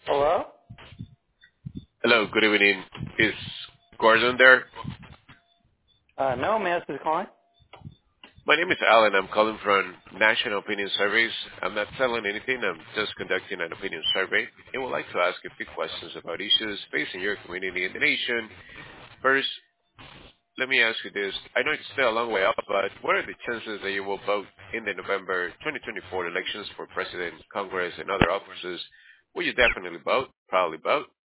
Hello? Hello, good evening. Is Gordon there? No, may I ask who's calling? My name is Alan. I'm calling from National Opinion Surveys. I'm not selling anything. I'm just conducting an opinion survey and would like to ask a few questions about issues facing your community and the nation. First, let me ask you this. I know it's still a long way up, but what are the chances that you will vote in the November 2024 elections for President, Congress, and other offices? Will you definitely vote? Probably vote?